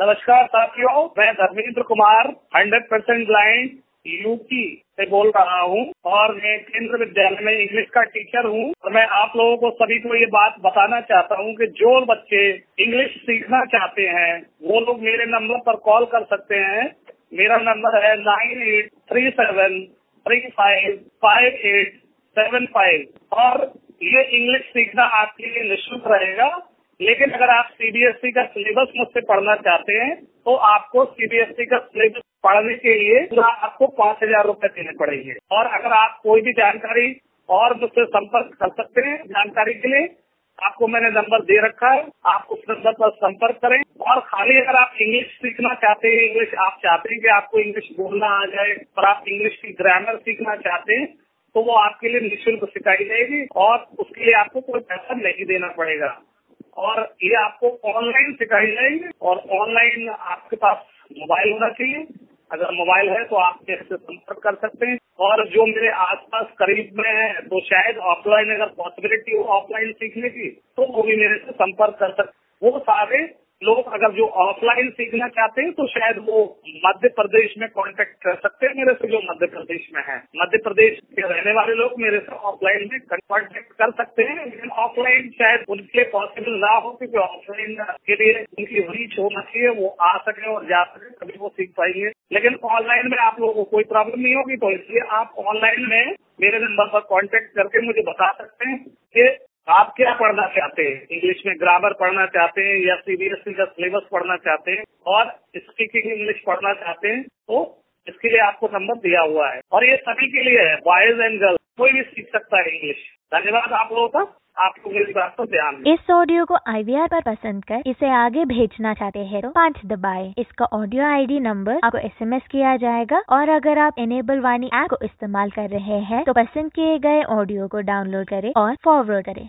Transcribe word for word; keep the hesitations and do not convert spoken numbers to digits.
नमस्कार साथियों, मैं Dharmendra Kumar hundred percent blind UP से बोल रहा हूँ और मैं केंद्रीय विद्यालय में इंग्लिश का टीचर हूँ। और मैं आप लोगों को सभी को ये बात बताना चाहता हूँ कि जो बच्चे इंग्लिश सीखना चाहते हैं वो लोग मेरे नंबर पर कॉल कर सकते हैं। मेरा नंबर है nine eight three seven three five five eight seven five और ये इंग्लिश सीखना आपके लिए निःशुल्क रहेगा। लेकिन अगर आप सीबीएसई का सिलेबस मुझसे पढ़ना चाहते हैं तो आपको सीबीएसई का सिलेबस पढ़ने के लिए पूरा आपको पाँच हजार रूपये देने पड़ेंगे। और अगर आप कोई भी जानकारी और मुझसे संपर्क कर सकते हैं जानकारी के लिए, आपको मैंने नंबर दे रखा है, आप उस नंबर पर संपर्क करें। और खाली अगर आप इंग्लिश सीखना चाहते हैं, इंग्लिश आप चाहते हैं कि आपको इंग्लिश बोलना आ जाए और आप इंग्लिश की ग्रामर सीखना चाहते हैं तो वो आपके लिए निःशुल्क सिखाई जाएगी और उसके लिए आपको कोई पैसा नहीं देना पड़ेगा। और ये आपको ऑनलाइन सिखाई जाएगी और ऑनलाइन आपके पास मोबाइल होना चाहिए। अगर मोबाइल है तो आप मेरे से संपर्क कर सकते हैं। और जो मेरे आसपास करीब में है तो शायद ऑफलाइन अगर पॉसिबिलिटी हो ऑफलाइन सीखने की तो वो भी मेरे से संपर्क कर सकते। वो सारे लोग अगर जो ऑफलाइन सीखना चाहते हैं तो शायद वो मध्य प्रदेश में कांटेक्ट कर सकते हैं मेरे से, जो मध्य प्रदेश में है। मध्य प्रदेश के रहने वाले लोग मेरे से ऑफलाइन में कांटेक्ट कर सकते हैं, लेकिन ऑफलाइन शायद उनके लिए पॉसिबल ना हो क्योंकि ऑफलाइन के लिए उनकी रीच होना चाहिए, वो आ सके और जा सके तभी वो सीख पाएंगे। लेकिन ऑनलाइन में आप लोगों को कोई प्रॉब्लम नहीं होगी, तो इसलिए आप ऑनलाइन में मेरे नंबर पर कॉन्टेक्ट करके मुझे बता सकते हैं कि आप क्या पढ़ना चाहते हैं। इंग्लिश में ग्रामर पढ़ना चाहते हैं या सीबीएसई का सिलेबस पढ़ना चाहते हैं और स्पीकिंग इंग्लिश पढ़ना चाहते हैं तो इसके लिए आपको नंबर दिया हुआ है। और ये सभी के लिए है, बॉयज एंड गर्ल्स, कोई भी सीख सकता है इंग्लिश। धन्यवाद आप लोगों का, आपको मेरी बात पर ध्यान है। इस ऑडियो को आईवीआर पर पसंद कर इसे आगे भेजना चाहते हैं तो पाँच दबाएं। इसका ऑडियो आईडी नंबर आपको एसएमएस किया जाएगा। और अगर आप इनेबल वाणी ऐप को इस्तेमाल कर रहे हैं तो पसंद किए गए ऑडियो को डाउनलोड करें और फॉरवर्ड करें।